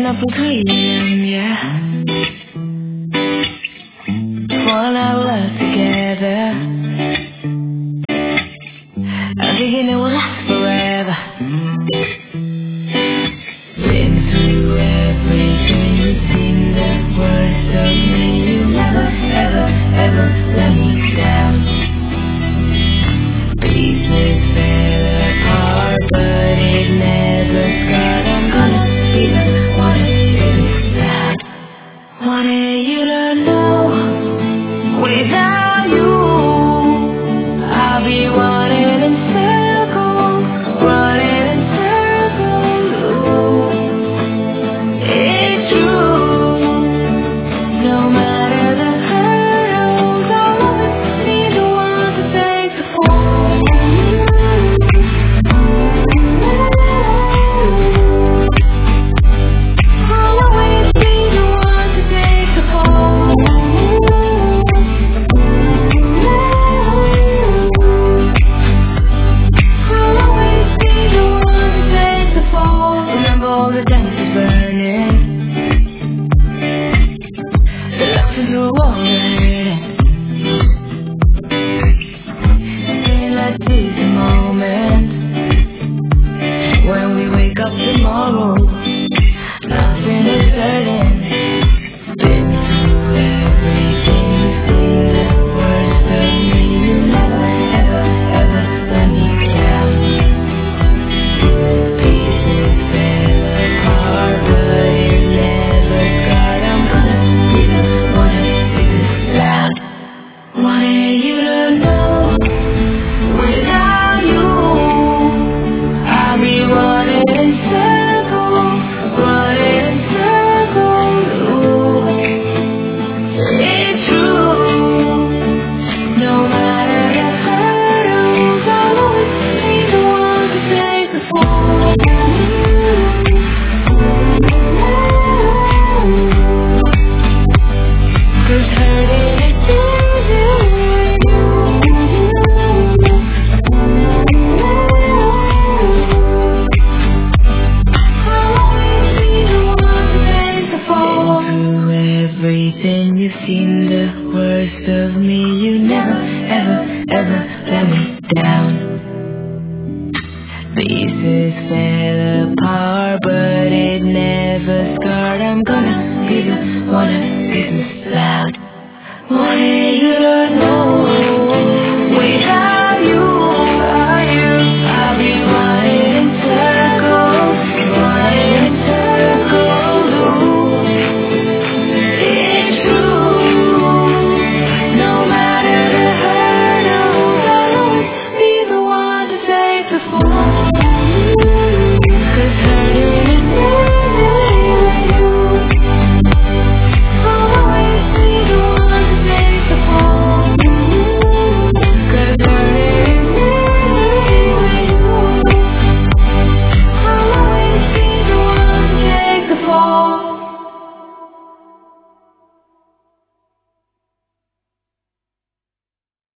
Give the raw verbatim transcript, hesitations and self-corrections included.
Waking up at three a.m., yeah. One hour together. I'm thinking it will last forever. Been through everything, you've seen the worst of me. You never, ever, ever let me down. Pieces fell apart, but it never scarred. I'm gonna be the one to say this loud. Wanted you to know, without you, I'll be running in circles, running in circles. It's true, no matter the hurdles, I'll always be the one to take the fall. I'll always be the one to take the fall. I'll always be the one to take the fall. Remember all the dances burning, the laughing through all the hurting. Saying let's seize the moment when we wake up tomorrow. Nothing is certain. Been through everything, you've seen the worst of me. You never, ever, ever let me down. Pieces fell apart, but it never scarred. I'm gonna be the one to say this loud. Wanted you to know, without you, I'll be running in circles, running in circles. Ooh, it's true, no matter the hurdles, I'll always be the one to take the fall. 'Cause hurting is easy when I'll always be the one to take the fall. Been through everything, you've seen the worst of me. You never, ever, ever let me down. Pieces fell apart, but it never scarred. I'm gonna be the one to say this loud. Wanted you to know, without you, without you, I'll be running in circles, running in circles. Ooh, it's true, no matter the hurdles, I'll always be the one to take the fall.